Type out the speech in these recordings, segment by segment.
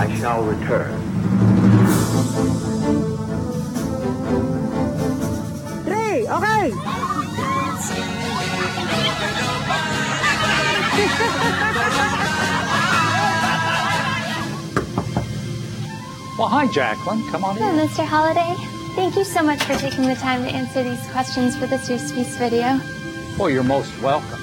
I shall return. 3, okay! Well, hi, Jacqueline. Come on Hello, in. Mr. Holliday. Thank you so much for taking the time to answer these questions for this year's feast video. Well, you're most welcome.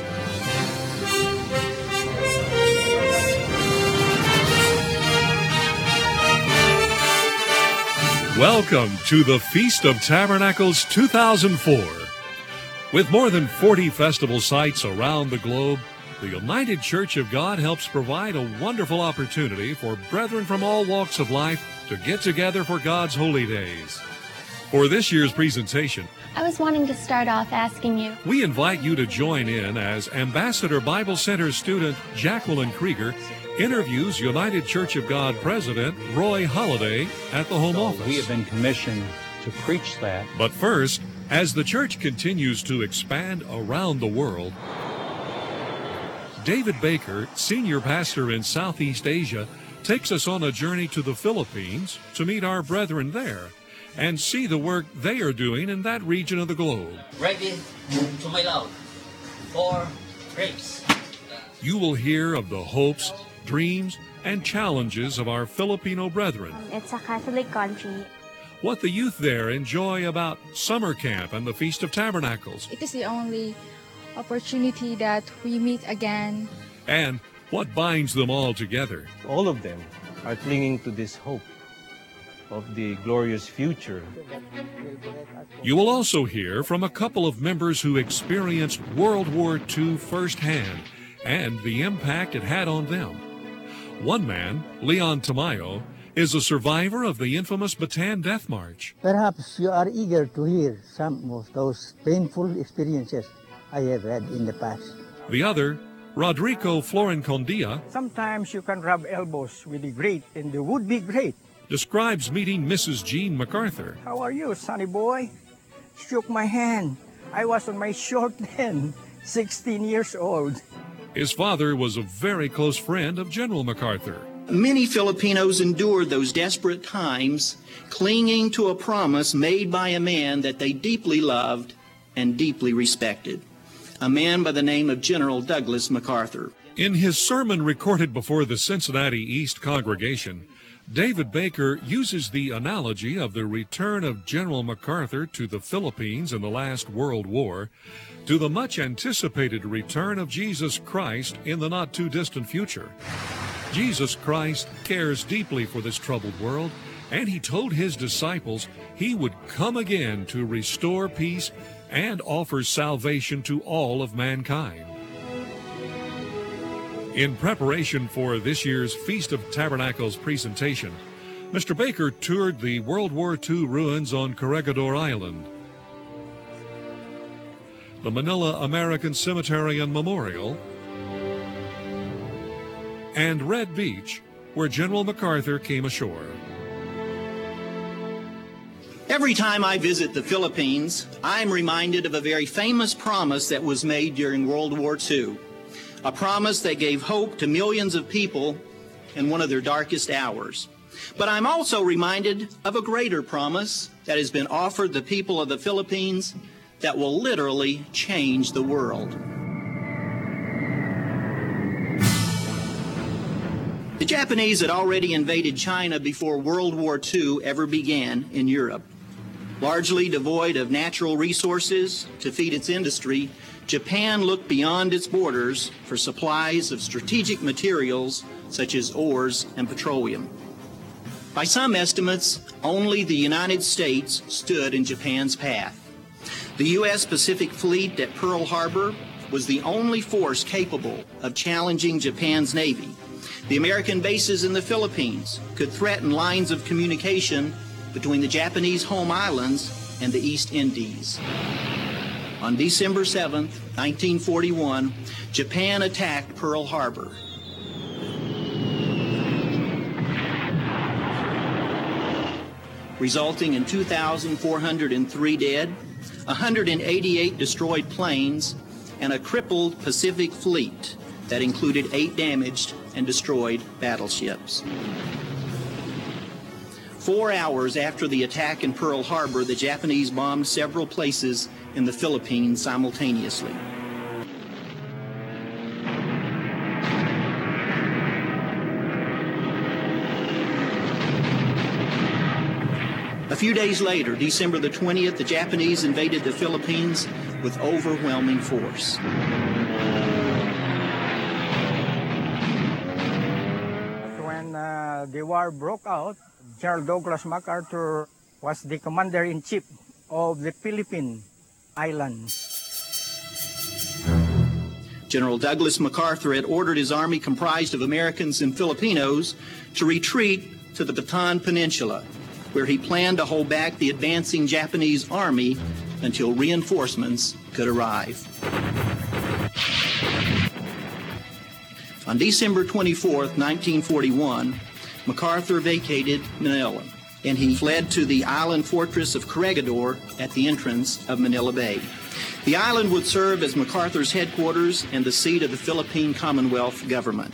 Welcome to the Feast of Tabernacles 2004. With more than 40 festival sites around the globe, the United Church of God helps provide a wonderful opportunity for brethren from all walks of life to get together for God's holy days. For this year's presentation, I was wanting to start off asking you, we invite you to join in as Ambassador Bible Center student Jacqueline Krieger interviews United Church of God President Roy Holliday at the home office. We have been commissioned to preach that. But first, as the church continues to expand around the world, David Baker, senior pastor in Southeast Asia, takes us on a journey to the Philippines to meet our brethren there and see the work they are doing in that region of the globe. Ready to my loud for grapes. You will hear of the hopes, dreams, and challenges of our Filipino brethren. it's a Catholic country. What the youth there enjoy about summer camp and the Feast of Tabernacles. It is the only opportunity that we meet again. And what binds them all together. All of them are clinging to this hope of the glorious future. You will also hear from a couple of members who experienced World War II firsthand and the impact it had on them. One man, Leon Tamayo, is a survivor of the infamous Bataan Death March. Perhaps you are eager to hear some of those painful experiences I have had in the past. The other, Rodrigo Florencondia, Sometimes you can rub elbows with the great and the would-be great. describes meeting Mrs. Jean MacArthur. How are you, sonny boy? Shook my hand. I was on my short then, 16 years old. His father was a very close friend of General MacArthur. Many Filipinos endured those desperate times, clinging to a promise made by a man that they deeply loved and deeply respected, a man by the name of General Douglas MacArthur. In his sermon recorded before the Cincinnati East congregation, David Baker uses the analogy of the return of General MacArthur to the Philippines in the last World War to the much-anticipated return of Jesus Christ in the not-too-distant future. Jesus Christ cares deeply for this troubled world, and he told his disciples he would come again to restore peace and offer salvation to all of mankind. In preparation for this year's Feast of Tabernacles presentation, Mr. Baker toured the World War II ruins on Corregidor Island, the Manila American Cemetery and Memorial, and Red Beach, where General MacArthur came ashore. Every time I visit the Philippines, I'm reminded of a very famous promise that was made during World War II, a promise that gave hope to millions of people in one of their darkest hours. But I'm also reminded of a greater promise that has been offered the people of the Philippines that will literally change the world. The Japanese had already invaded China before World War II ever began in Europe. Largely devoid of natural resources to feed its industry, Japan looked beyond its borders for supplies of strategic materials such as ores and petroleum. By some estimates, only the United States stood in Japan's path. The U.S. Pacific Fleet at Pearl Harbor was the only force capable of challenging Japan's Navy. The American bases in the Philippines could threaten lines of communication between the Japanese home islands and the East Indies. On December 7, 1941, Japan attacked Pearl Harbor. Resulting in 2,403 dead, 188 destroyed planes, and a crippled Pacific Fleet, that included 8 damaged and destroyed battleships. 4 hours after the attack in Pearl Harbor, the Japanese bombed several places in the Philippines simultaneously. A few days later, December the 20th, the Japanese invaded the Philippines with overwhelming force. When the war broke out, General Douglas MacArthur was the commander-in-chief of the Philippine Islands. General Douglas MacArthur had ordered his army, comprised of Americans and Filipinos, to retreat to the Bataan Peninsula, where he planned to hold back the advancing Japanese army until reinforcements could arrive. On December 24, 1941, MacArthur vacated Manila, and he fled to the island fortress of Corregidor at the entrance of Manila Bay. The island would serve as MacArthur's headquarters and the seat of the Philippine Commonwealth government.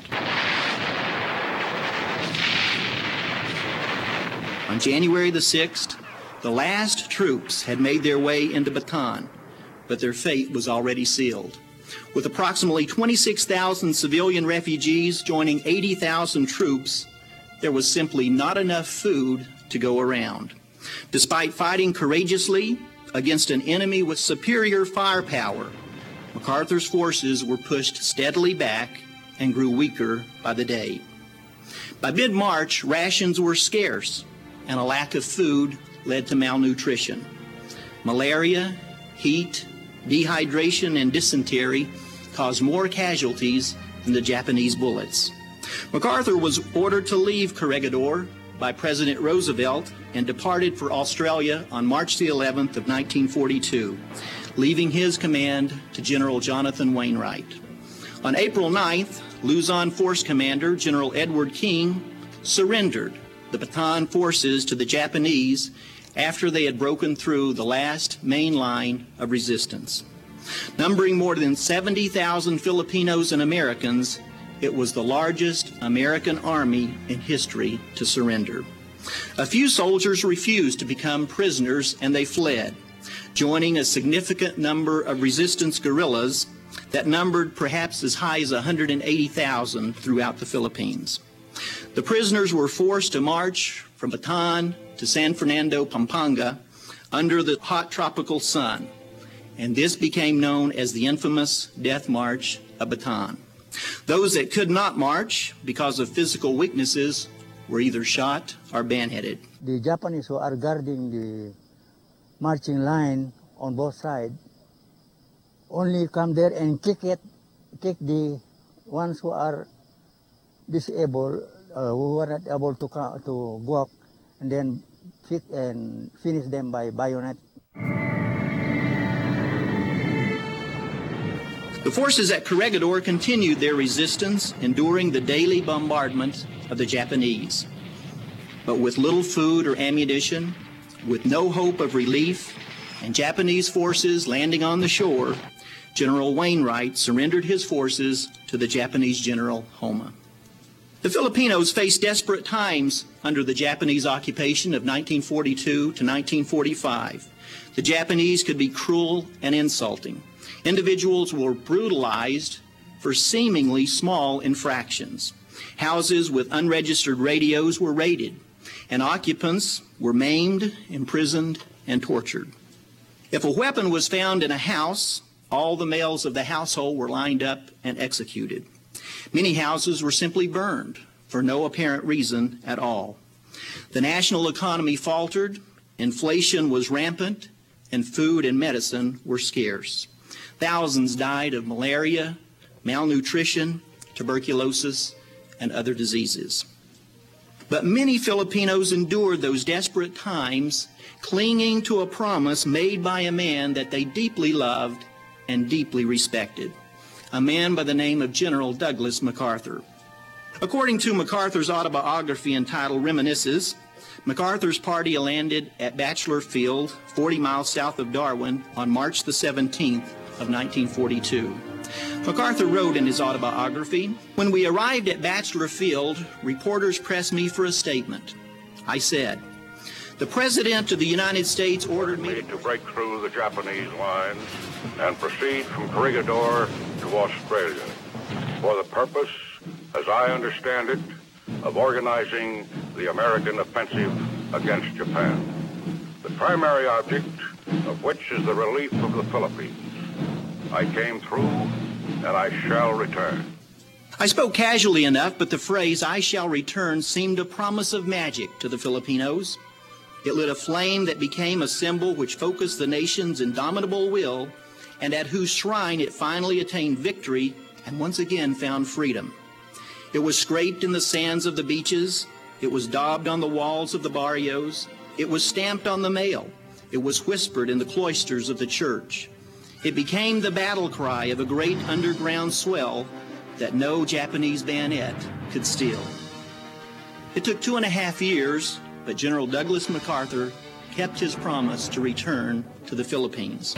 On January the 6th, the last troops had made their way into Bataan, but their fate was already sealed. With approximately 26,000 civilian refugees joining 80,000 troops, there was simply not enough food to go around. Despite fighting courageously against an enemy with superior firepower, MacArthur's forces were pushed steadily back and grew weaker by the day. By mid-March, rations were scarce, and a lack of food led to malnutrition. Malaria, heat, dehydration, and dysentery caused more casualties than the Japanese bullets. MacArthur was ordered to leave Corregidor by President Roosevelt and departed for Australia on March the 11th of 1942, leaving his command to General Jonathan Wainwright. On April 9th, Luzon Force Commander General Edward King surrendered the Bataan forces to the Japanese after they had broken through the last main line of resistance. Numbering more than 70,000 Filipinos and Americans, it was the largest American army in history to surrender. A few soldiers refused to become prisoners and they fled, joining a significant number of resistance guerrillas that numbered perhaps as high as 180,000 throughout the Philippines. The prisoners were forced to march from Bataan to San Fernando, Pampanga, under the hot tropical sun, and this became known as the infamous Death March of Bataan. Those that could not march because of physical weaknesses were either shot or bayoneted. The Japanese who are guarding the marching line on both sides only come there and kick the ones who are disabled, who are not able to walk, and then finish them by bayonet. The forces at Corregidor continued their resistance, enduring the daily bombardment of the Japanese. But with little food or ammunition, with no hope of relief, and Japanese forces landing on the shore, General Wainwright surrendered his forces to the Japanese General Homma. The Filipinos faced desperate times under the Japanese occupation of 1942 to 1945. The Japanese could be cruel and insulting. Individuals were brutalized for seemingly small infractions. Houses with unregistered radios were raided, and occupants were maimed, imprisoned, and tortured. If a weapon was found in a house, all the males of the household were lined up and executed. Many houses were simply burned for no apparent reason at all. The national economy faltered, inflation was rampant, and food and medicine were scarce. Thousands died of malaria, malnutrition, tuberculosis, and other diseases. But many Filipinos endured those desperate times, clinging to a promise made by a man that they deeply loved and deeply respected, a man by the name of General Douglas MacArthur. According to MacArthur's autobiography entitled Reminiscences, MacArthur's party landed at Bachelor Field, 40 miles south of Darwin, on March the 17th of 1942. MacArthur wrote in his autobiography, "When we arrived at Bachelor Field, reporters pressed me for a statement. I said, 'The President of the United States ordered me to break through the Japanese lines and proceed from Corregidor to Australia for the purpose, as I understand it, of organizing the American offensive against Japan, the primary object of which is the relief of the Philippines. I came through, and I shall return.'" I spoke casually enough, but the phrase, "I shall return," seemed a promise of magic to the Filipinos. It lit a flame that became a symbol which focused the nation's indomitable will, and at whose shrine it finally attained victory and once again found freedom. It was scraped in the sands of the beaches. It was daubed on the walls of the barrios. It was stamped on the mail. It was whispered in the cloisters of the church. It became the battle cry of a great underground swell that no Japanese bayonet could steal. It took 2.5 years, but General Douglas MacArthur kept his promise to return to the Philippines.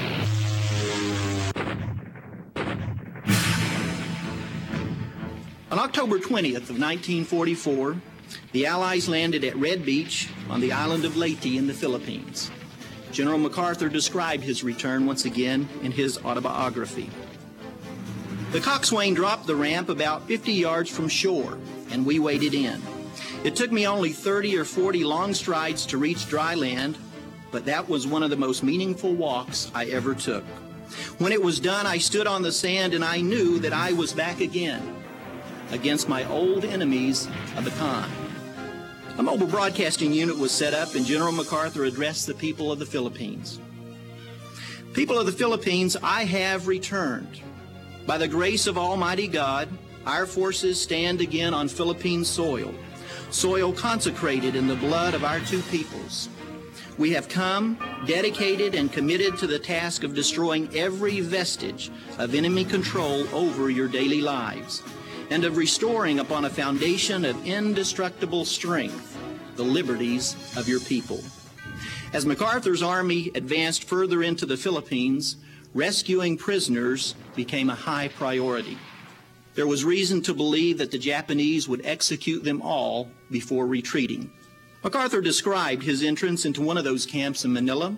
On October 20th of 1944, the Allies landed at Red Beach on the island of Leyte in the Philippines. General MacArthur described his return once again in his autobiography. "The coxswain dropped the ramp about 50 yards from shore, and we waded in. It took me only 30 or 40 long strides to reach dry land, but that was one of the most meaningful walks I ever took. When it was done, I stood on the sand and I knew that I was back again against my old enemies of the Bataan." A mobile broadcasting unit was set up and General MacArthur addressed the people of the Philippines. "People of the Philippines, I have returned. By the grace of Almighty God, our forces stand again on Philippine soil, soil consecrated in the blood of our two peoples. We have come, dedicated and committed to the task of destroying every vestige of enemy control over your daily lives, and of restoring upon a foundation of indestructible strength the liberties of your people." As MacArthur's army advanced further into the Philippines, rescuing prisoners became a high priority. There was reason to believe that the Japanese would execute them all before retreating. MacArthur described his entrance into one of those camps in Manila.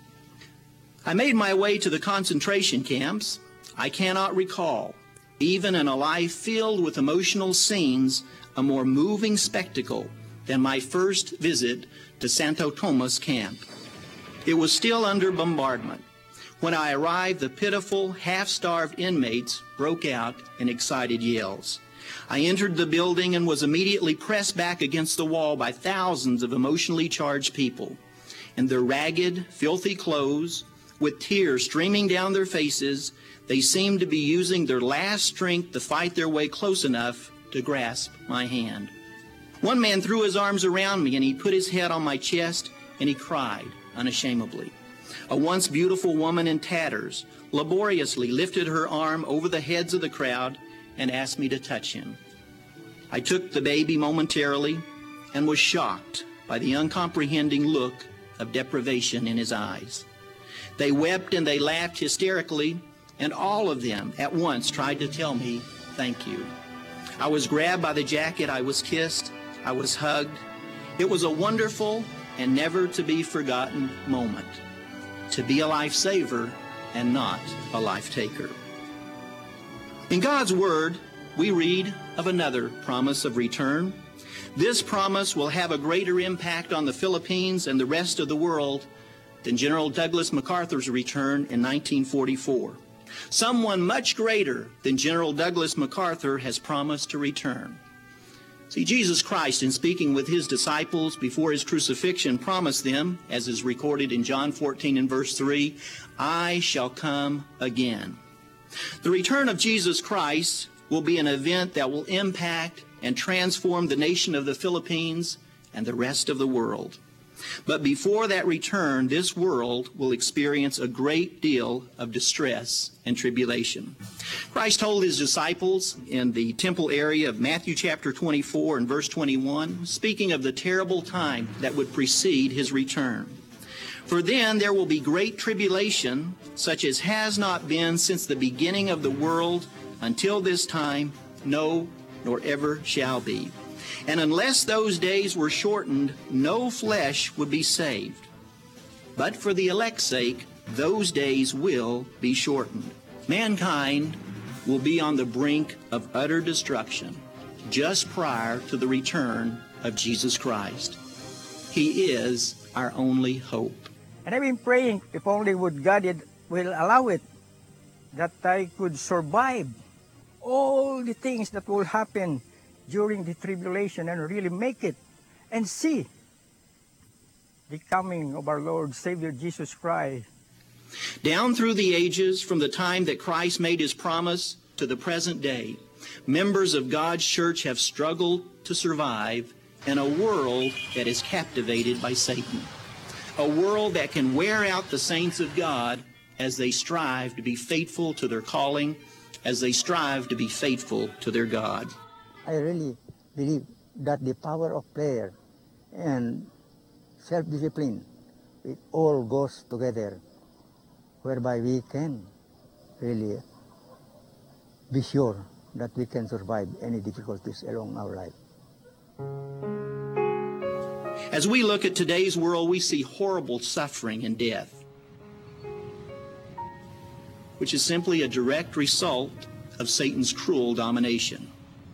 "I made my way to the concentration camps. I cannot recall, even in a life filled with emotional scenes, a more moving spectacle than my first visit to Santo Tomas camp. It was still under bombardment. When I arrived, the pitiful, half-starved inmates broke out in excited yells. I entered the building and was immediately pressed back against the wall by thousands of emotionally charged people. In their ragged, filthy clothes, with tears streaming down their faces, they seemed to be using their last strength to fight their way close enough to grasp my hand. One man threw his arms around me and he put his head on my chest and he cried unashamedly. A once beautiful woman in tatters laboriously lifted her arm over the heads of the crowd and asked me to touch him. I took the baby momentarily and was shocked by the uncomprehending look of deprivation in his eyes. They wept and they laughed hysterically, and all of them at once tried to tell me thank you. I was grabbed by the jacket, I was kissed, I was hugged. It was a wonderful and never to be forgotten moment. To be a lifesaver and not a life taker. In God's Word, we read of another promise of return. This promise will have a greater impact on the Philippines and the rest of the world than General Douglas MacArthur's return in 1944. Someone much greater than General Douglas MacArthur has promised to return. See, Jesus Christ, in speaking with his disciples before his crucifixion, promised them, as is recorded in John 14 and verse 3, "I shall come again." The return of Jesus Christ will be an event that will impact and transform the nation of the Philippines and the rest of the world. But before that return, this world will experience a great deal of distress and tribulation. Christ told his disciples in the temple area of Matthew chapter 24 and verse 21, speaking of the terrible time that would precede his return. For then there will be great tribulation, such as has not been since the beginning of the world until this time, no, nor ever shall be. And unless those days were shortened, no flesh would be saved. But for the elect's sake, those days will be shortened. Mankind will be on the brink of utter destruction just prior to the return of Jesus Christ. He is our only hope. And I've been praying, if only would God will allow it, that I could survive all the things that will happen during the tribulation and really make it and see the coming of our Lord Savior Jesus Christ. Down through the ages, from the time that Christ made his promise to the present day, members of God's church have struggled to survive in a world that is captivated by Satan. A world that can wear out the saints of God as they strive to be faithful to their calling, as they strive to be faithful to their God. I really believe that the power of prayer and self-discipline, it all goes together, whereby we can really be sure that we can survive any difficulties along our life. As we look at today's world, we see horrible suffering and death, which is simply a direct result of Satan's cruel domination.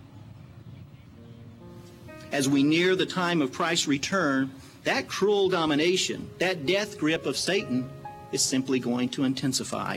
As we near the time of Christ's return, that cruel domination, that death grip of Satan is simply going to intensify.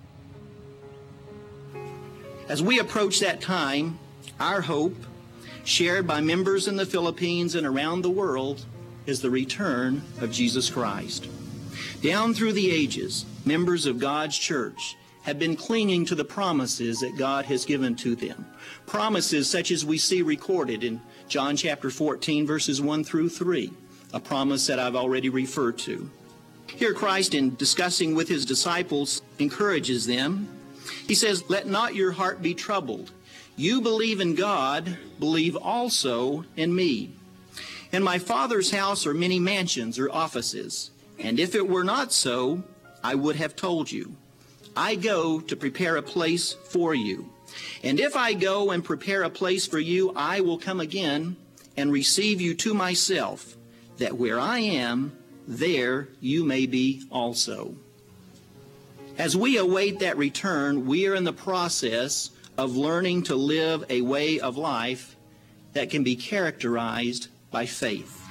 As we approach that time, our hope, shared by members in the Philippines and around the world, is the return of Jesus Christ. Down through the ages, members of God's church have been clinging to the promises that God has given to them. Promises such as we see recorded in John chapter 14, verses 1 through 3, a promise that I've already referred to. Here Christ, in discussing with his disciples, encourages them. He says, "Let not your heart be troubled. You believe in God, believe also in me. In my Father's house are many mansions or offices, and if it were not so, I would have told you. I go to prepare a place for you. And if I go and prepare a place for you, I will come again and receive you to myself, that where I am, there you may be also." As we await that return, we are in the process of learning to live a way of life that can be characterized by faith.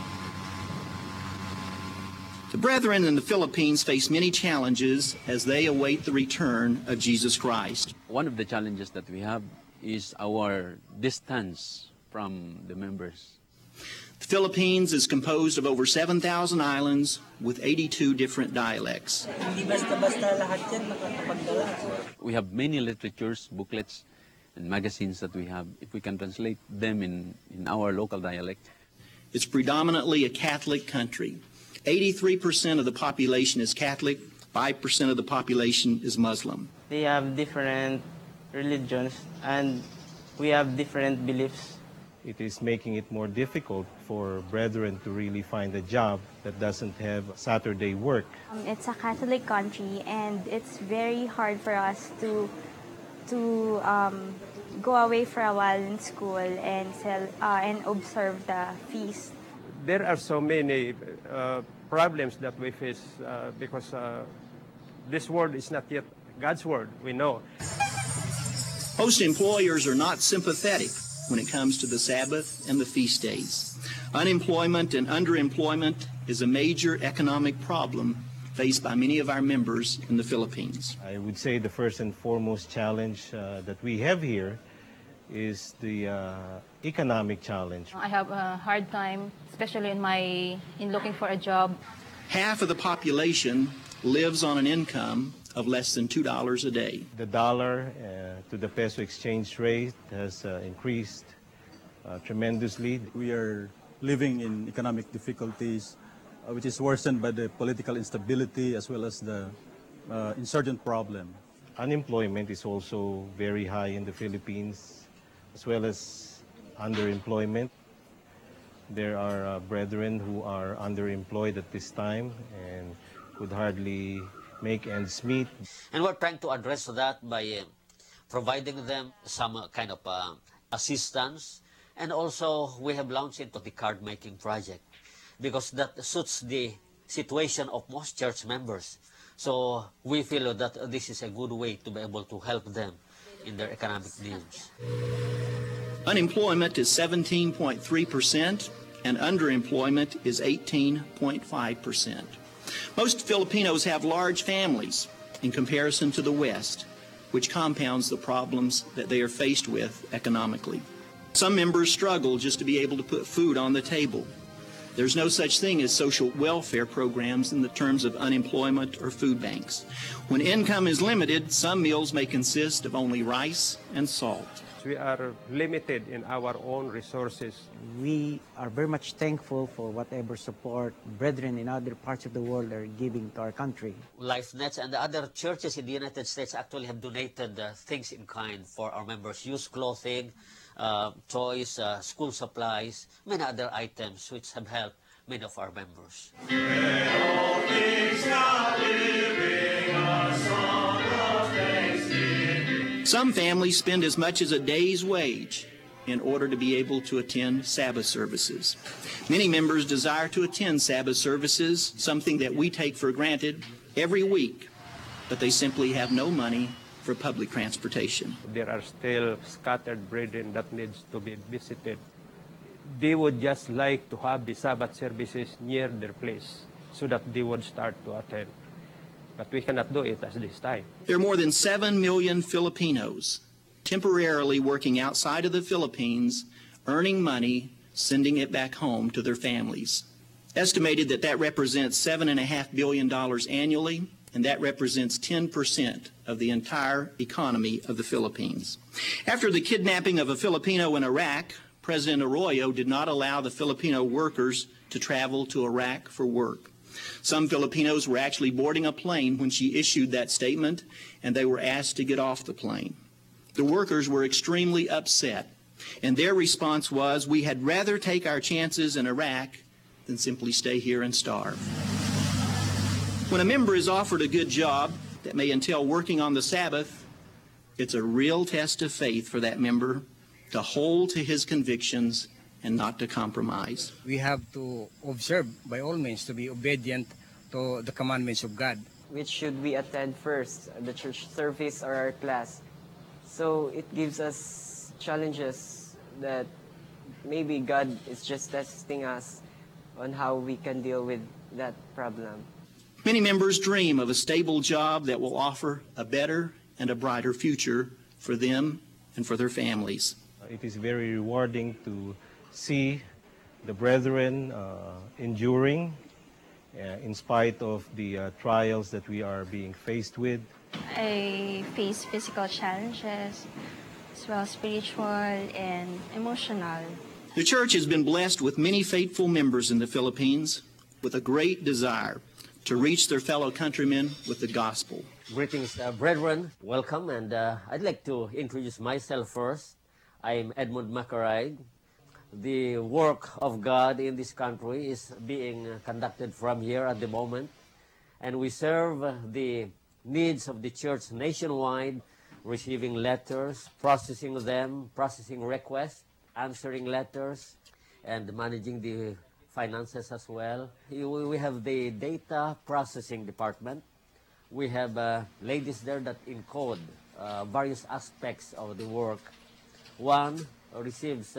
The brethren in the Philippines face many challenges as they await the return of Jesus Christ. One of the challenges that we have is our distance from the members. The Philippines is composed of over 7,000 islands with 82 different dialects. We have many literatures, booklets, and magazines that we have, if we can translate them in our local dialect. It's predominantly a Catholic country. 83% of the population is Catholic, 5% of the population is Muslim. They have different religions and we have different beliefs. It is making it more difficult for brethren to really find a job that doesn't have Saturday work. It's a Catholic country and it's very hard for us to go away for a while in school and observe the feast. There are so many problems that we face because this word is not yet God's word, we know. Most employers are not sympathetic when it comes to the Sabbath and the feast days. Unemployment and underemployment is a major economic problem faced by many of our members in the Philippines. I would say the first and foremost challenge that we have here is the economic challenge. I have a hard time, especially in looking for a job. Half of the population lives on an income of less than $2 a day. The dollar to the peso exchange rate has increased tremendously. We are living in economic difficulties, which is worsened by the political instability as well as the insurgent problem. Unemployment is also very high in the Philippines, as well as underemployment. There are brethren who are underemployed at this time and could hardly make ends meet. And we're trying to address that by providing them some kind of assistance. And also, we have launched into the card-making project because that suits the situation of most church members. So we feel that this is a good way to be able to help them in their economic needs. Unemployment is 17.3% and underemployment is 18.5%. Most Filipinos have large families in comparison to the West, which compounds the problems that they are faced with economically. Some members struggle just to be able to put food on the table. There's no such thing as social welfare programs in the terms of unemployment or food banks. When income is limited, some meals may consist of only rice and salt. We are limited in our own resources. We are very much thankful for whatever support brethren in other parts of the world are giving to our country. LifeNets and the other churches in the United States actually have donated things in kind for our members, used clothing, toys, school supplies, many other items which have helped many of our members. Some families spend as much as a day's wage in order to be able to attend Sabbath services. Many members desire to attend Sabbath services, something that we take for granted every week, but they simply have no money for public transportation. There are still scattered brethren that needs to be visited. They would just like to have the Sabbath services near their place so that they would start to attend. But we cannot do it at this time. There are more than 7 million Filipinos temporarily working outside of the Philippines, earning money, sending it back home to their families. Estimated that represents $7.5 billion annually, and that represents 10% of the entire economy of the Philippines. After the kidnapping of a Filipino in Iraq, President Arroyo did not allow the Filipino workers to travel to Iraq for work. Some Filipinos were actually boarding a plane when she issued that statement, and they were asked to get off the plane. The workers were extremely upset, and their response was, "We had rather take our chances in Iraq than simply stay here and starve." When a member is offered a good job that may entail working on the Sabbath, it's a real test of faith for that member to hold to his convictions and not to compromise. We have to observe by all means to be obedient to the commandments of God. Which should we attend first, the church service or our class? So it gives us challenges that maybe God is just testing us on how we can deal with that problem. Many members dream of a stable job that will offer a better and a brighter future for them and for their families. It is very rewarding to see the brethren enduring in spite of the trials that we are being faced with. I face physical challenges, as well as spiritual and emotional. The church has been blessed with many faithful members in the Philippines with a great desire to reach their fellow countrymen with the gospel. Greetings, brethren. Welcome, and I'd like to introduce myself first. I'm Edmund Macaride. The work of God in this country is being conducted from here at the moment, and we serve the needs of the church nationwide, receiving letters, processing them, processing requests, answering letters, and managing the finances as well. We have the data processing department. We have ladies there that encode various aspects of the work. One receives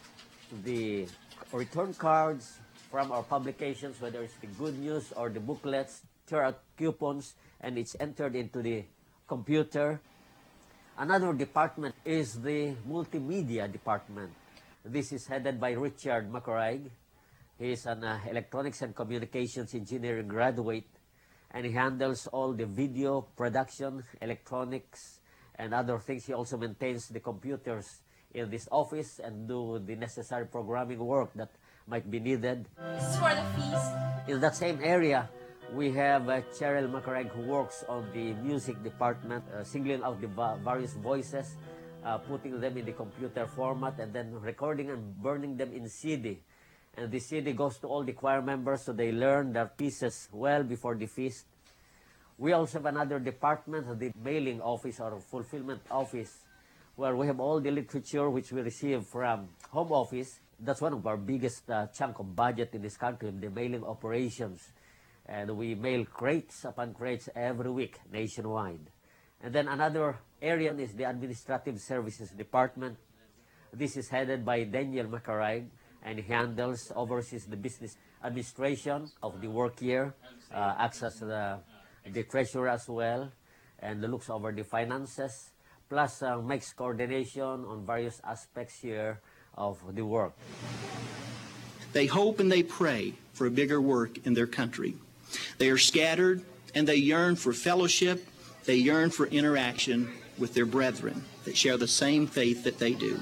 the return cards from our publications, whether it's the good news or the booklets, tear out coupons, and it's entered into the computer. Another department is the multimedia department. This is headed by Richard Macaride. He is an electronics and communications engineering graduate, and he handles all the video production, electronics, and other things. He also maintains the computers in this office and do the necessary programming work that might be needed. This is for the feast. In that same area, we have Cheryl Macaride, who works on the music department, singling out the various voices, putting them in the computer format, and then recording and burning them in CD. And the CD goes to all the choir members so they learn their pieces well before the feast. We also have another department, the mailing office or fulfillment office, where we have all the literature which we receive from home office. That's one of our biggest chunk of budget in this country, the mailing operations. And we mail crates upon crates every week nationwide. And then another area is the Administrative Services Department. This is headed by Daniel Macarig, and he oversees the business administration of the work year, acts as the treasurer as well, and looks over the finances, plus makes coordination on various aspects here of the work. They hope and they pray for a bigger work in their country. They are scattered and they yearn for fellowship. They yearn for interaction with their brethren that share the same faith that they do.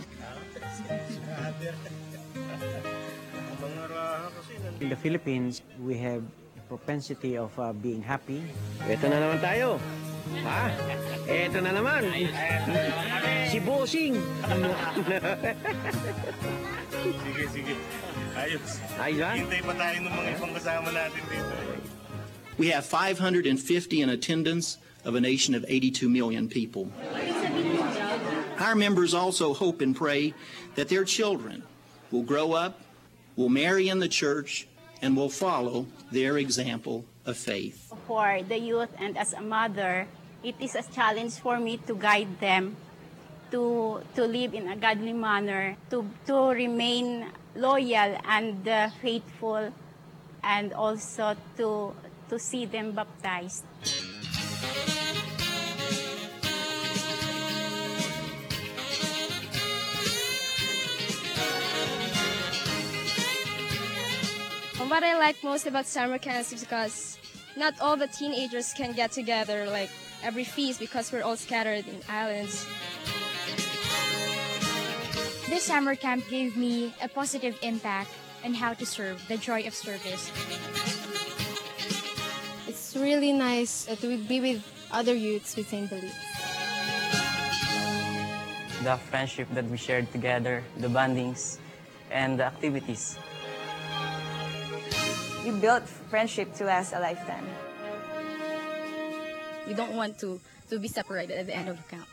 In the Philippines, we have a propensity of being happy. Ito na naman tayo. Ha? Ito na naman. Si Bossing. Sige. Ayos. Ayos ba? Hintay pa tayo ng mga ibang kasama natin dito. We have 550 in attendance of a nation of 82 million people. Our members also hope and pray that their children will grow up, will marry in the church, and will follow their example of faith. For the youth and as a mother, it is a challenge for me to guide them to live in a godly manner, to remain loyal and faithful, and also to see them baptized. What I like most about summer camps is because not all the teenagers can get together like every feast because we're all scattered in islands. This summer camp gave me a positive impact on how to serve, the joy of service. It's really nice to be with other youths with same beliefs. The friendship that we shared together, the bondings, and the activities. We built friendship to last a lifetime. We don't want to be separated at the end of the camp.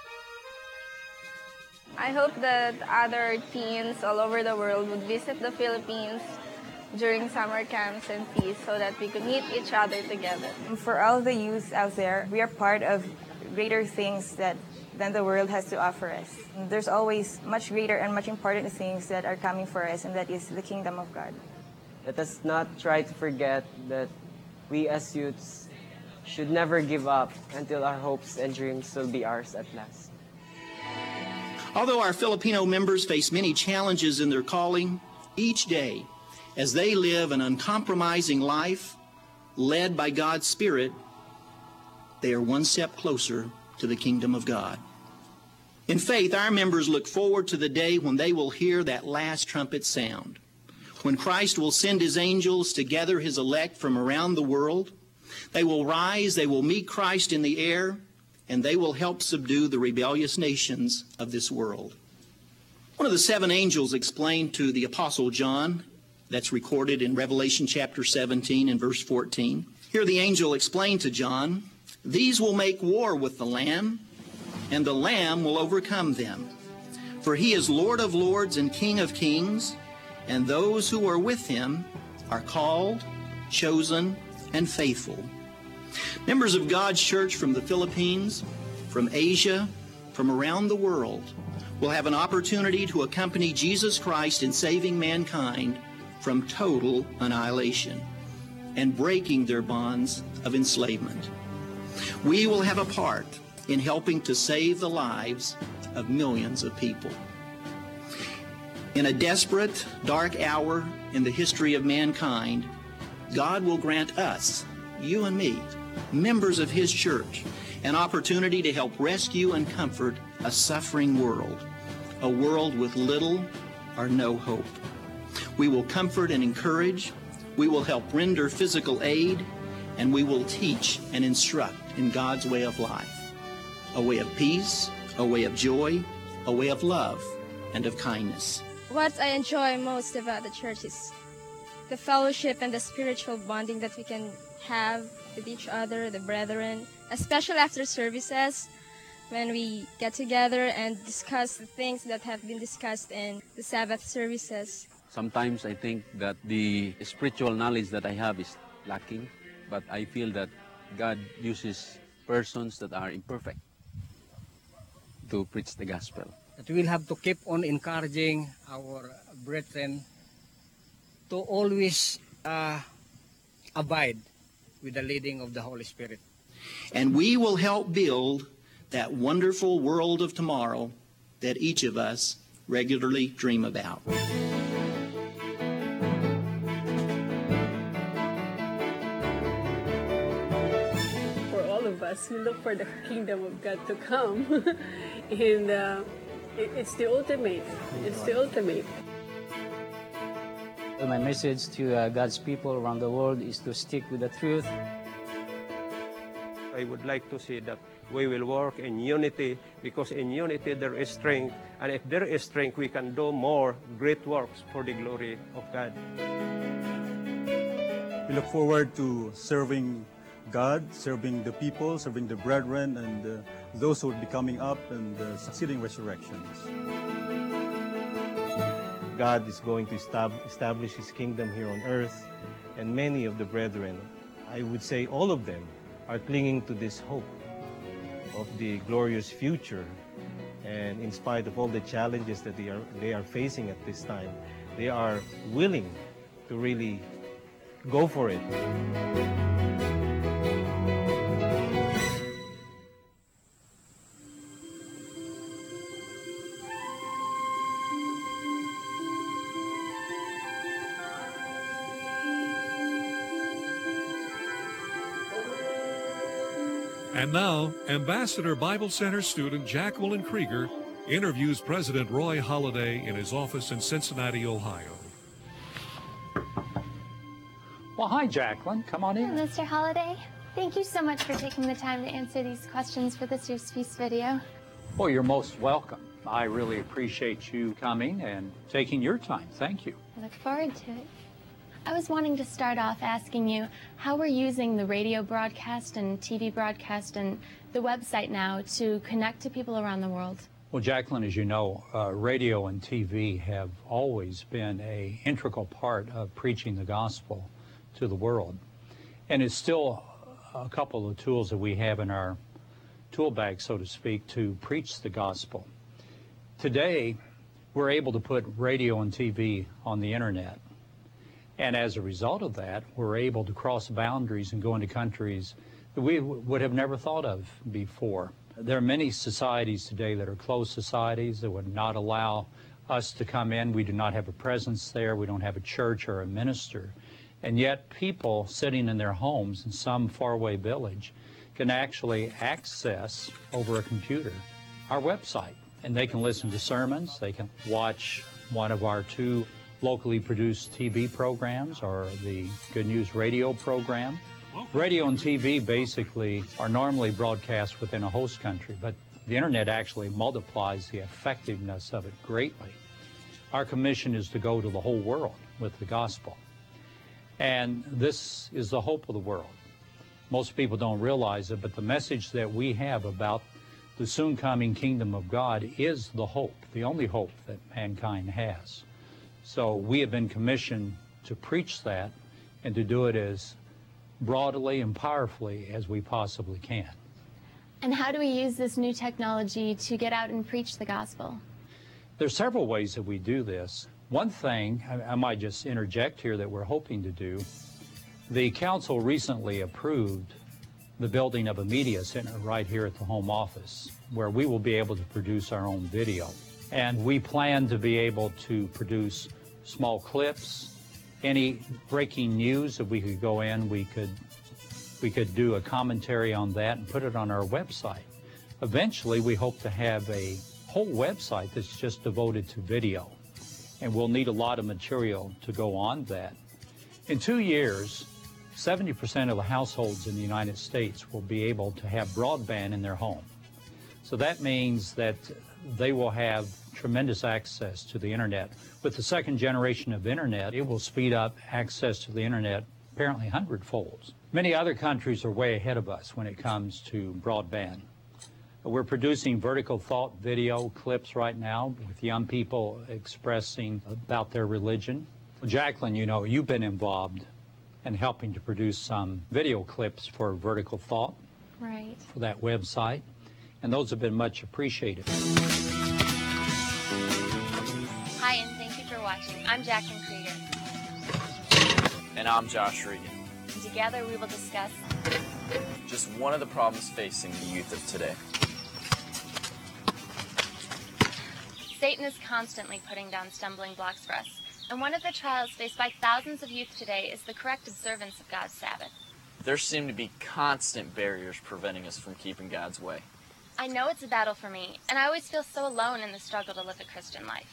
I hope that other teens all over the world would visit the Philippines during summer camps and feasts so that we could meet each other together. For all the youth out there, we are part of greater things than the world has to offer us. There's always much greater and much important things that are coming for us, and that is the kingdom of God. Let us not try to forget that we as youths should never give up until our hopes and dreams will be ours at last. Although our Filipino members face many challenges in their calling, each day, as they live an uncompromising life led by God's Spirit, they are one step closer to the kingdom of God. In faith, our members look forward to the day when they will hear that last trumpet sound, when Christ will send his angels to gather his elect from around the world. They will rise, they will meet Christ in the air, and they will help subdue the rebellious nations of this world. One of the seven angels explained to the Apostle John, that's recorded in Revelation chapter 17 and verse 14. Here the angel explained to John, "These will make war with the Lamb, and the Lamb will overcome them. For he is Lord of lords and King of kings, and those who are with him are called, chosen, and faithful." Members of God's church from the Philippines, from Asia, from around the world will have an opportunity to accompany Jesus Christ in saving mankind from total annihilation and breaking their bonds of enslavement. We will have a part in helping to save the lives of millions of people. In a desperate, dark hour in the history of mankind, God will grant us, you and me, members of his church, an opportunity to help rescue and comfort a suffering world, a world with little or no hope. We will comfort and encourage, we will help render physical aid, and we will teach and instruct in God's way of life, a way of peace, a way of joy, a way of love, and of kindness. What I enjoy most about the church is the fellowship and the spiritual bonding that we can have with each other, the brethren, especially after services, when we get together and discuss the things that have been discussed in the Sabbath services. Sometimes I think that the spiritual knowledge that I have is lacking, but I feel that God uses persons that are imperfect to preach the gospel. That we'll have to keep on encouraging our brethren to always abide with the leading of the Holy Spirit. And we will help build that wonderful world of tomorrow that each of us regularly dream about. For all of us, we look for the kingdom of God to come, and it's the ultimate. It's the ultimate. My message to God's people around the world is to stick with the truth. I would like to see that we will work in unity, because in unity there is strength, and if there is strength, we can do more great works for the glory of God. We look forward to serving God, serving the people, serving the brethren, and those who will be coming up in the succeeding resurrections. God is going to establish His kingdom here on earth, and many of the brethren, I would say all of them, are clinging to this hope of the glorious future. And in spite of all the challenges that they are facing at this time, they are willing to really go for it. And now, Ambassador Bible Center student Jacqueline Krieger interviews President Roy Halladay in his office in Cincinnati, Ohio. Well, hi, Jacqueline. Come on in. Mr. Halladay, thank you so much for taking the time to answer these questions for this year's feast video. Well, you're most welcome. I really appreciate you coming and taking your time. Thank you. I look forward to it. I was wanting to start off asking you how we're using the radio broadcast and TV broadcast and the website now to connect to people around the world. Well, Jacqueline, as you know, radio and TV have always been an integral part of preaching the gospel to the world. And it's still a couple of tools that we have in our tool bag, so to speak, to preach the gospel. Today, we're able to put radio and TV on the internet. And as a result of that, we're able to cross boundaries and go into countries that we would have never thought of before. There are many societies today that are closed societies that would not allow us to come in. We do not have a presence there. We don't have a church or a minister. And yet people sitting in their homes in some faraway village can actually access over a computer our website. And they can listen to sermons. They can watch one of our 2 locally produced TV programs or the Good News radio program. Radio and TV basically are normally broadcast within a host country, but the internet actually multiplies the effectiveness of it greatly. Our commission is to go to the whole world with the gospel. And this is the hope of the world. Most people don't realize it, but the message that we have about the soon coming kingdom of God is the hope, the only hope that mankind has. So we have been commissioned to preach that and to do it as broadly and powerfully as we possibly can. And how do we use this new technology to get out and preach the gospel? There's several ways that we do this. One thing, I might just interject here, that we're hoping to do, the council recently approved the building of a media center right here at the home office, where we will be able to produce our own video. And we plan to be able to produce small clips, any breaking news that we could go in, we could do a commentary on that and put it on our website. Eventually, we hope to have a whole website that's just devoted to video, and we'll need a lot of material to go on that. In 2 years, 70% of the households in the United States will be able to have broadband in their home. So that means that they will have tremendous access to the internet. With the second generation of internet, it will speed up access to the internet apparently hundredfold. Many other countries are way ahead of us when it comes to broadband. We're producing vertical thought video clips right now with young people expressing about their religion. Jacqueline, you know, you've been involved in helping to produce some video clips for Vertical Thought. Right. For that website, and those have been much appreciated. Hi, and thank you for watching. I'm Jacqueline Krieger. And I'm Josh Regan. And together we will discuss just one of the problems facing the youth of today. Satan is constantly putting down stumbling blocks for us, and one of the trials faced by thousands of youth today is the correct observance of God's Sabbath. There seem to be constant barriers preventing us from keeping God's way. I know it's a battle for me, and I always feel so alone in the struggle to live a Christian life.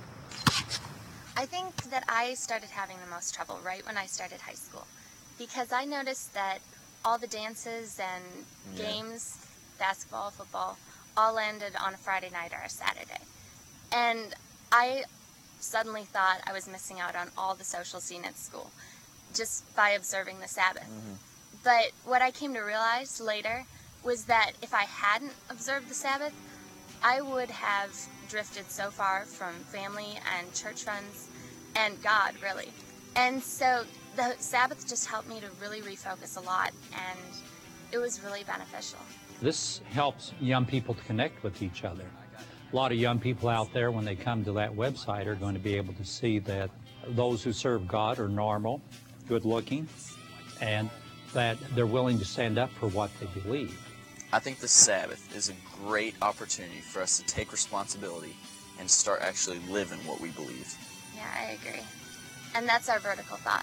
I think that I started having the most trouble right when I started high school, because I noticed that all the dances and games, basketball, football, all ended on a Friday night or a Saturday. And I suddenly thought I was missing out on all the social scene at school just by observing the Sabbath. But what I came to realize later was that if I hadn't observed the Sabbath, I would have drifted so far from family and church friends and God, really. And so the Sabbath just helped me to really refocus a lot, and it was really beneficial. This helps young people to connect with each other. A lot of young people out there, when they come to that website, are going to be able to see that those who serve God are normal, good-looking, and that they're willing to stand up for what they believe. I think the Sabbath is a great opportunity for us to take responsibility and start actually living what we believe. Yeah, I agree. And that's our vertical thought.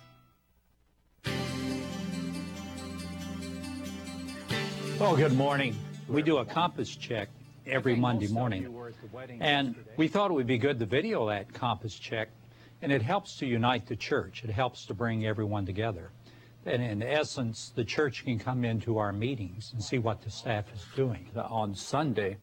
Well, good morning. We do a compass check every Monday morning, and we thought it would be good to video that compass check, and it helps to unite the church. It helps to bring everyone together. And in essence, the church can come into our meetings and see what the staff is doing. On Sunday,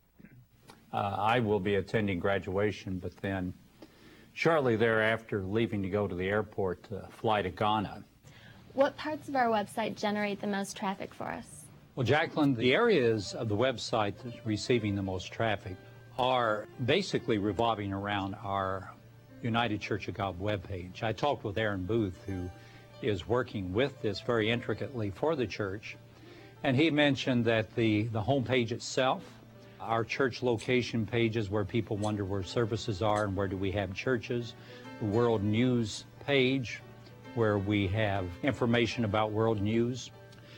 I will be attending graduation, but then shortly thereafter leaving to go to the airport to fly to Ghana. What parts of our website generate the most traffic for us? Well, Jacqueline, the areas of the website that's receiving the most traffic are basically revolving around our United Church of God webpage. I talked with Aaron Booth, who is working with this very intricately for the church, and he mentioned that the homepage itself, our church location pages where people wonder where services are and where do we have churches, the world news page where we have information about world news,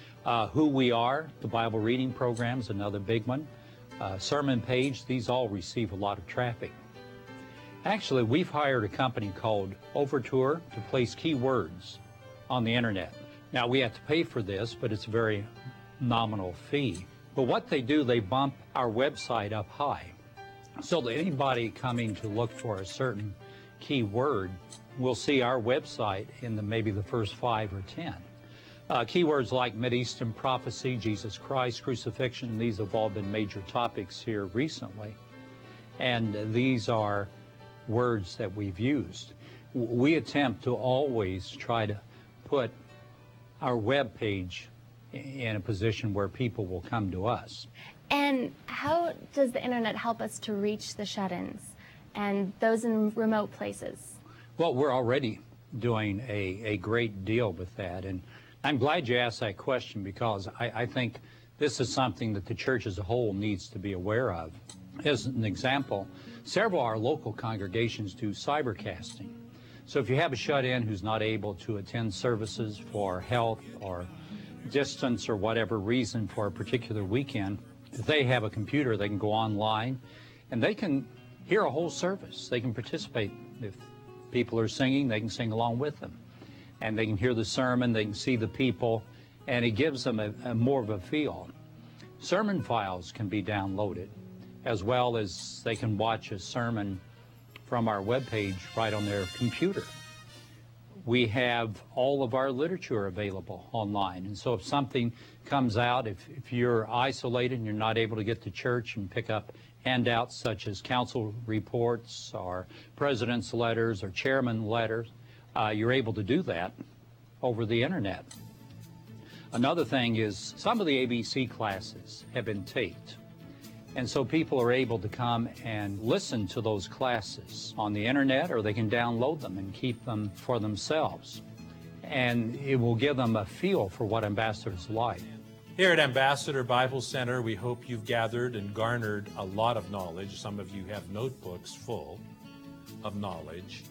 who we are, the Bible reading program is another big one, sermon page, these all receive a lot of traffic. Actually, we've hired a company called Overture to place keywords on the internet. Now, we have to pay for this, but it's a very nominal fee. But what they do, they bump our website up high so that anybody coming to look for a certain keyword will see our website in maybe the first 5 or 10. Keywords like Mideastern prophecy, Jesus Christ, crucifixion, these have all been major topics here recently. And these are words that we've used. We attempt to always try to put our web page in a position where people will come to us. And how does the internet help us to reach the shut-ins and those in remote places? Well, we're already doing a great deal with that, and I'm glad you asked that question because I think this is something that the church as a whole needs to be aware of. As an example, several of our local congregations do cybercasting. So if you have a shut-in who's not able to attend services for health or distance or whatever reason for a particular weekend, if they have a computer, they can go online and they can hear a whole service. They can participate. If people are singing, they can sing along with them. And they can hear the sermon, they can see the people, and it gives them a more of a feel. Sermon files can be downloaded, as well as they can watch a sermon from our webpage right on their computer. We have all of our literature available online, and so if something comes out, if you're isolated and you're not able to get to church and pick up handouts such as council reports or president's letters or chairman letters. You're able to do that over the internet. Another thing is some of the ABC classes have been taped. And so people are able to come and listen to those classes on the internet, or they can download them and keep them for themselves. And it will give them a feel for what Ambassador is like. Here at Ambassador Bible Center, we hope you've gathered and garnered a lot of knowledge. Some of you have notebooks full of knowledge.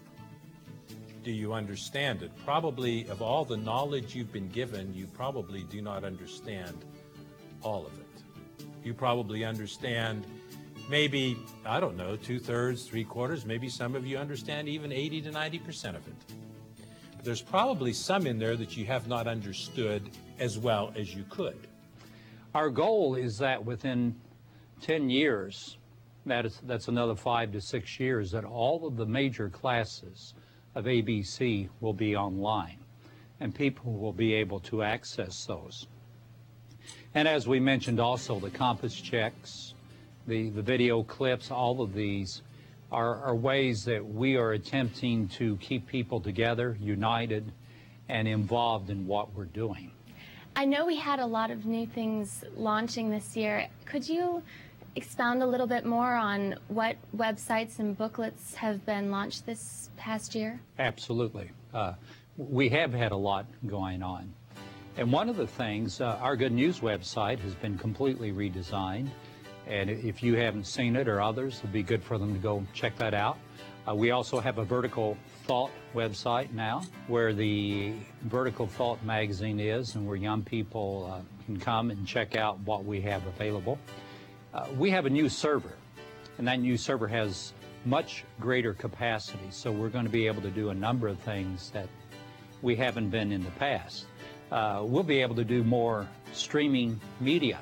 Do you understand it? Probably of all the knowledge you've been given, you probably do not understand all of it. You probably understand maybe, I don't know, 2/3, 3/4, maybe some of you understand even 80 to 90% of it. But there's probably some in there that you have not understood as well as you could. Our goal is that within 10 years, that's another 5 to 6 years, that all of the major classes of ABC will be online, and people will be able to access those. And as we mentioned also, the compass checks, the video clips, all of these are ways that we are attempting to keep people together, united, and involved in what we're doing. I know we had a lot of new things launching this year. Could you expound a little bit more on what websites and booklets have been launched this past year? Absolutely. We have had a lot going on. And one of the things, our Good News website has been completely redesigned. And if you haven't seen it or others, it'd be good for them to go check that out. We also have a Vertical Thought website now, where the Vertical Thought magazine is, and where young people can come and check out what we have available. We have a new server, and that new server has much greater capacity. So we're going to be able to do a number of things that we haven't been in the past. We'll be able to do more streaming media.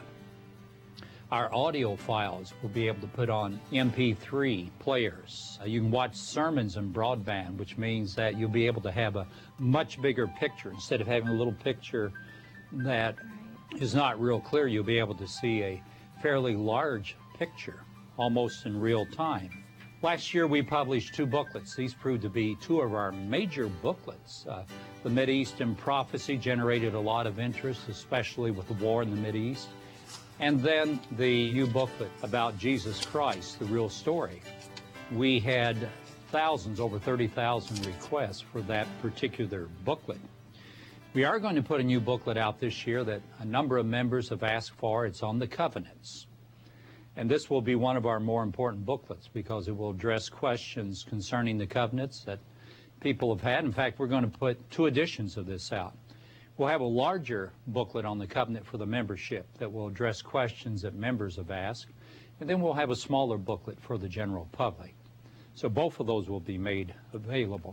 Our audio files we'll be able to put on MP3 players. You can watch sermons in broadband, which means that you'll be able to have a much bigger picture. Instead of having a little picture that is not real clear, you'll be able to see a fairly large picture, almost in real time. Last year we published 2 booklets. These proved to be 2 of our major booklets. The Mideastern Prophecy generated a lot of interest, especially with the war in the Mideast. And then the new booklet about Jesus Christ, the real story. We had thousands, over 30,000 requests for that particular booklet. We are going to put a new booklet out this year that a number of members have asked for. It's on the covenants. And this will be one of our more important booklets because it will address questions concerning the covenants that people have had. In fact, we're going to put 2 editions of this out. We'll have a larger booklet on the covenant for the membership that will address questions that members have asked. And then we'll have a smaller booklet for the general public. So both of those will be made available.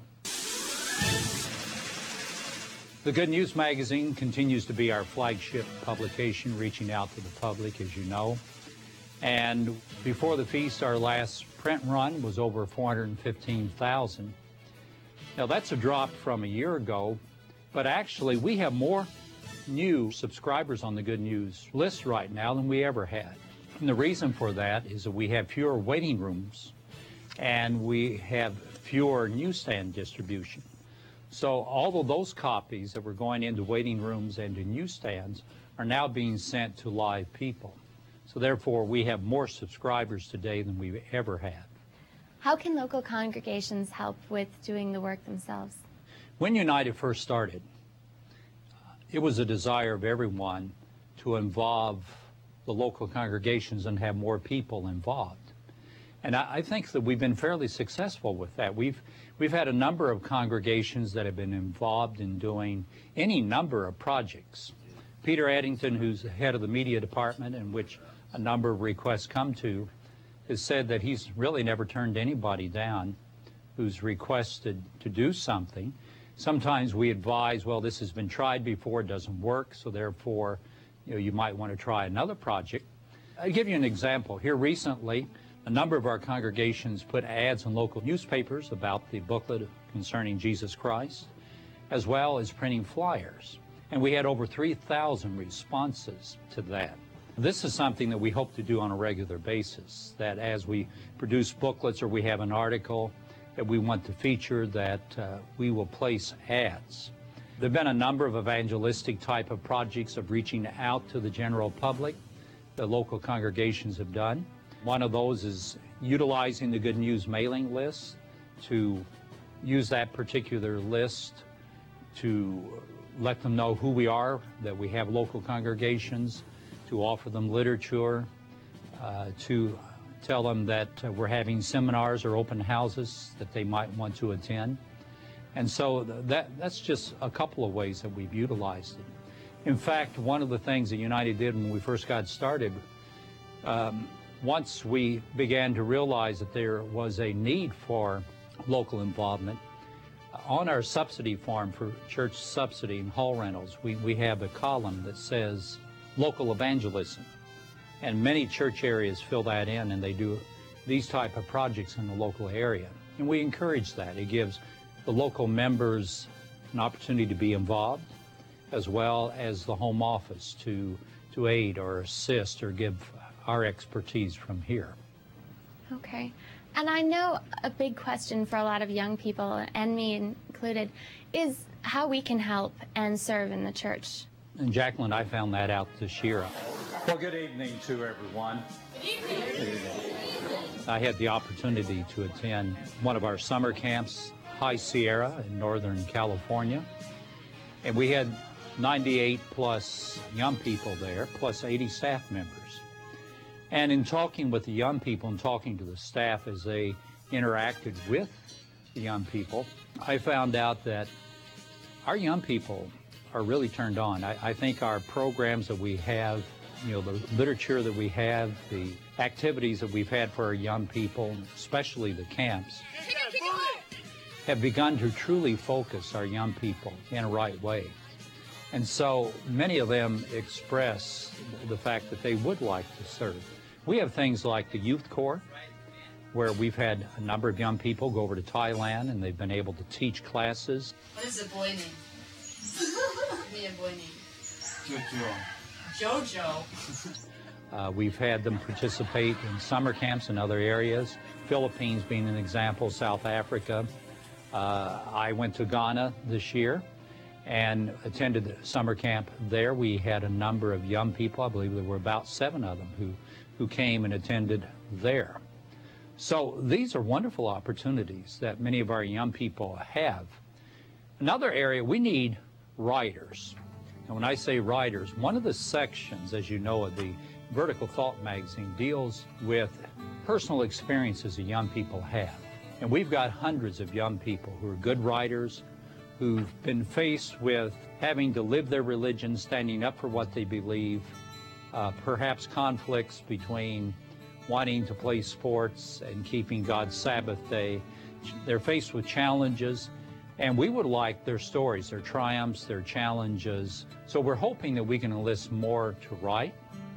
The Good News magazine continues to be our flagship publication, reaching out to the public, as you know. And before the feast, our last print run was over 415,000. Now, that's a drop from a year ago, but actually we have more new subscribers on the Good News list right now than we ever had. And the reason for that is that we have fewer waiting rooms and we have fewer newsstand distribution. So all of those copies that were going into waiting rooms and to newsstands are now being sent to live people. So therefore, we have more subscribers today than we've ever had. How can local congregations help with doing the work themselves? When United first started, it was a desire of everyone to involve the local congregations and have more people involved. And I think that we've been fairly successful with that. We've had a number of congregations that have been involved in doing any number of projects. Peter Addington, who's the head of the media department, in which a number of requests come to, has said that he's really never turned anybody down who's requested to do something. Sometimes we advise, well, this has been tried before, it doesn't work, so therefore, you might want to try another project. I'll give you an example. Here recently, a number of our congregations put ads in local newspapers about the booklet concerning Jesus Christ, as well as printing flyers. And we had over 3,000 responses to that. This is something that we hope to do on a regular basis, that as we produce booklets or we have an article that we want to feature, that we will place ads. There have been a number of evangelistic type of projects of reaching out to the general public that local congregations have done. One of those is utilizing the Good News mailing list, to use that particular list to let them know who we are, that we have local congregations, to offer them literature, to tell them that we're having seminars or open houses that they might want to attend. And so that's just a couple of ways that we've utilized it. In fact, one of the things that United did when we first got started, once we began to realize that there was a need for local involvement, on our subsidy form for church subsidy and hall rentals, we have a column that says local evangelism. And many church areas fill that in, and they do these type of projects in the local area. And we encourage that. It gives the local members an opportunity to be involved, as well as the home office to aid or assist or give our expertise from here. Okay. And I know a big question for a lot of young people, and me included, is how we can help and serve in the church. And Jacqueline, I found that out this year. Well, good evening to everyone. Good evening. I had the opportunity to attend one of our summer camps, High Sierra in Northern California. And we had 98 plus young people there, plus 80 staff members. And in talking with the young people and talking to the staff as they interacted with the young people, I found out that our young people are really turned on. I think our programs that we have, the literature that we have, the activities that we've had for our young people, especially the camps, have begun to truly focus our young people in a right way. And so many of them express the fact that they would like to serve. We have things like the Youth Corps, where we've had a number of young people go over to Thailand and they've been able to teach classes. What is a boy name? Give me a boy name. Jojo. Jojo. We've had them participate in summer camps in other areas, Philippines being an example, South Africa. I went to Ghana this year and attended the summer camp there. We had a number of young people, I believe there were about 7 of them, who came and attended there. So these are wonderful opportunities that many of our young people have. Another area, we need writers. And when I say writers, one of the sections, as you know, of the Vertical Thought magazine deals with personal experiences that young people have. And we've got hundreds of young people who are good writers, who've been faced with having to live their religion, standing up for what they believe, perhaps conflicts between wanting to play sports and keeping God's Sabbath day. They're faced with challenges, and we would like their stories, their triumphs, their challenges. So we're hoping that we can enlist more to write.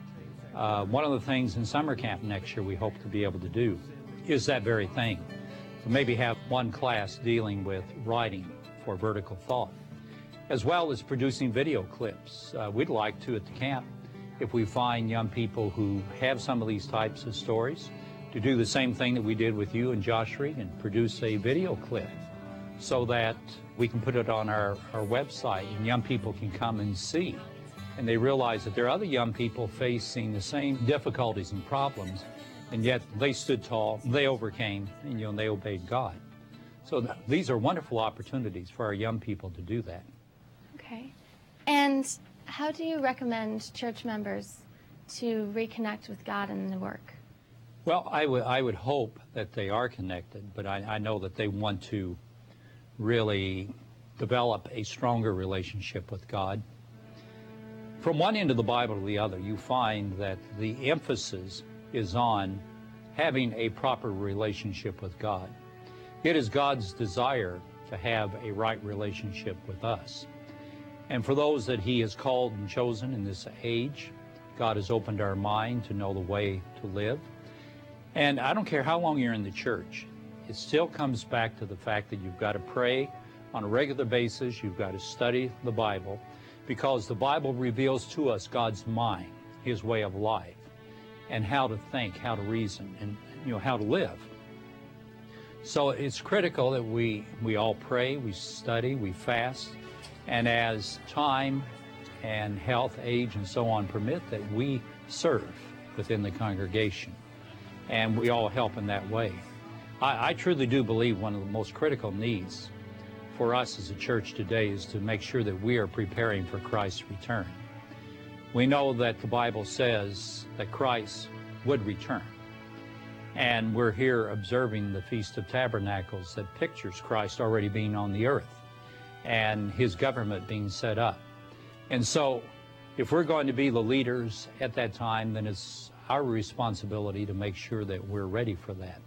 One of the things in summer camp next year we hope to be able to do is that very thing. To maybe have one class dealing with writing for Vertical Thought, as well as producing video clips. We'd like to, at the camp, if we find young people who have some of these types of stories, to do the same thing that we did with you and Josh Reed and produce a video clip so that we can put it on our website and young people can come and see. And they realize that there are other young people facing the same difficulties and problems, and yet they stood tall, they overcame, and they obeyed God. So these are wonderful opportunities for our young people to do that. Okay. And how do you recommend church members to reconnect with God in the work? Well, I would hope that they are connected, but I know that they want to really develop a stronger relationship with God. From one end of the Bible to the other, you find that the emphasis is on having a proper relationship with God. It is God's desire to have a right relationship with us. And for those that He has called and chosen in this age, God has opened our mind to know the way to live. And I don't care how long you're in the church, it still comes back to the fact that you've got to pray on a regular basis, you've got to study the Bible, because the Bible reveals to us God's mind. his way of life and how to think, how to reason, and how to live. So it's critical that we all pray, we study, we fast, and as time and health, age, and so on permit, that we serve within the congregation. And we all help in that way. I truly do believe one of the most critical needs for us as a church today is to make sure that we are preparing for Christ's return. We know that the Bible says that Christ would return. And we're here observing the Feast of Tabernacles that pictures Christ already being on the earth and his government being set up. And so if we're going to be the leaders at that time, then it's our responsibility to make sure that we're ready for that.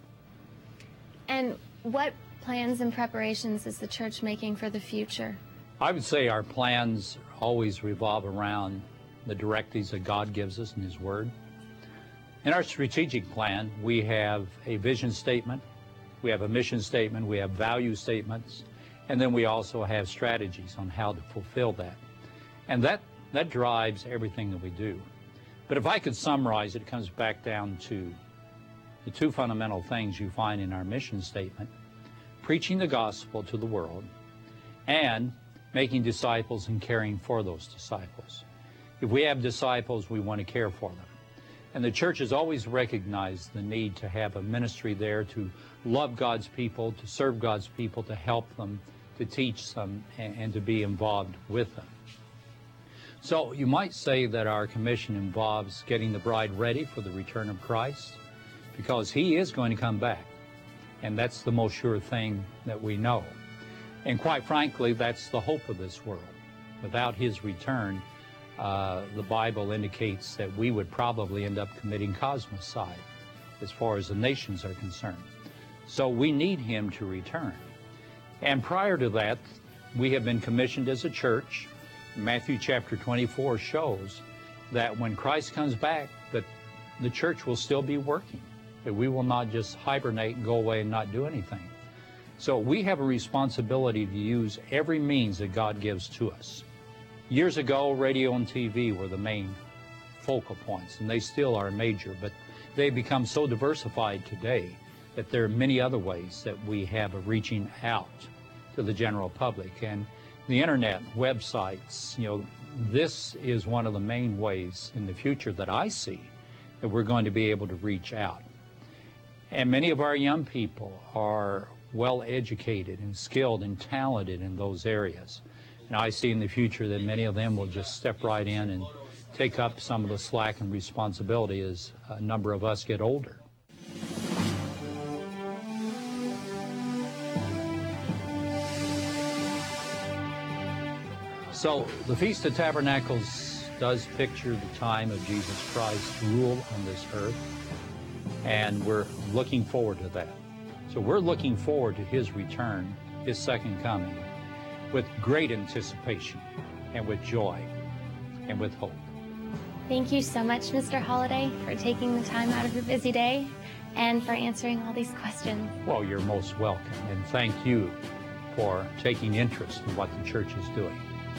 And what plans and preparations is the church making for the future? I would say our plans always revolve around the directives that God gives us in his word. In our strategic plan, we have a vision statement, we have a mission statement, we have value statements, and then we also have strategies on how to fulfill that. And that drives everything that we do. But if I could summarize it, it comes back down to the two fundamental things you find in our mission statement: preaching the gospel to the world and making disciples and caring for those disciples. If we have disciples, we want to care for them. And the church has always recognized the need to have a ministry there to love God's people, to serve God's people, to help them, to teach them, and to be involved with them. So you might say that our commission involves getting the bride ready for the return of Christ, because he is going to come back. And that's the most sure thing that we know. And quite frankly, that's the hope of this world. Without his return, the Bible indicates that we would probably end up committing cosmicide as far as the nations are concerned. So we need him to return. And prior to that, we have been commissioned as a church. Matthew chapter 24 shows that when Christ comes back, that the church will still be working, that we will not just hibernate and go away and not do anything. So we have a responsibility to use every means that God gives to us. Years ago, radio and TV were the main focal points, and they still are major, but they've become so diversified today that there are many other ways that we have of reaching out to the general public. And the internet, websites, this is one of the main ways in the future that I see that we're going to be able to reach out. And many of our young people are well educated and skilled and talented in those areas. And I see in the future that many of them will just step right in and take up some of the slack and responsibility as a number of us get older. So the Feast of Tabernacles does picture the time of Jesus Christ's rule on this earth, and we're looking forward to that. So we're looking forward to his return, his second coming, with great anticipation and with joy and with hope. Thank you so much, Mr. Holliday, for taking the time out of your busy day and for answering all these questions. Well, you're most welcome, and thank you for taking interest in what the church is doing.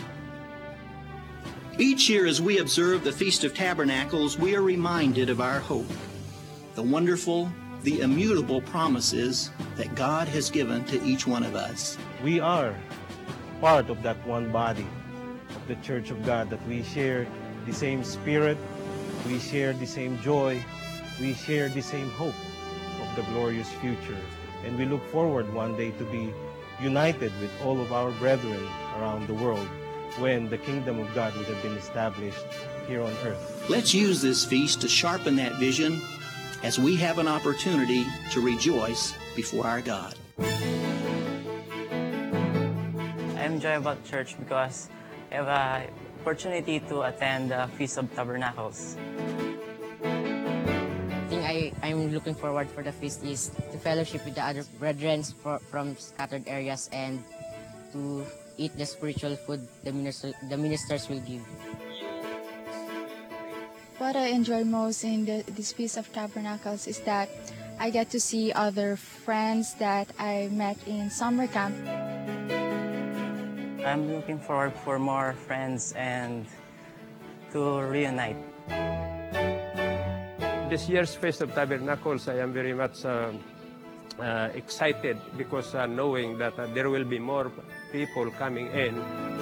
Each year as we observe the Feast of Tabernacles, we are reminded of our hope, the wonderful, the immutable promises that God has given to each one of us. We are part of that one body of the Church of God, that we share the same spirit, we share the same joy, we share the same hope of the glorious future. And we look forward one day to be united with all of our brethren around the world when the kingdom of God would have been established here on earth. Let's use this feast to sharpen that vision as we have an opportunity to rejoice before our God. I enjoy about church because I have an opportunity to attend the Feast of Tabernacles. The thing I'm looking forward for the feast is to fellowship with the other brethren from scattered areas and to eat the spiritual food the ministers will give. What I enjoy most in this Feast of Tabernacles is that I get to see other friends that I met in summer camp. I'm looking forward for more friends and to reunite. This year's Feast of Tabernacles, I am very much excited because knowing that there will be more people coming in.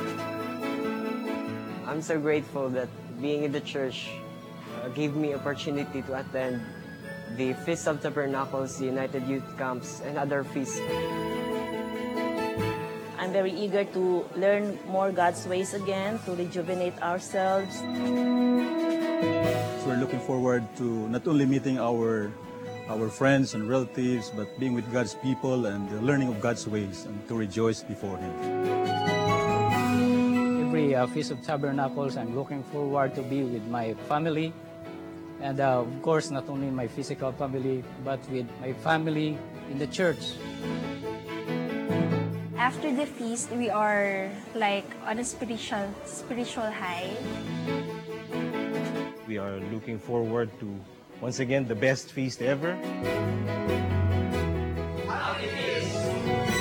I'm so grateful that being in the church gave me opportunity to attend the Feast of Tabernacles, the United Youth Camps, and other feasts. I'm very eager to learn more God's ways again, to rejuvenate ourselves. So we're looking forward to not only meeting our friends and relatives, but being with God's people and learning of God's ways and to rejoice before Him. Every Feast of Tabernacles, I'm looking forward to be with my family. And of course, not only my physical family, but with my family in the church. After the feast, we are like on a spiritual high. We are looking forward to, once again, the best feast ever. Happy Feast!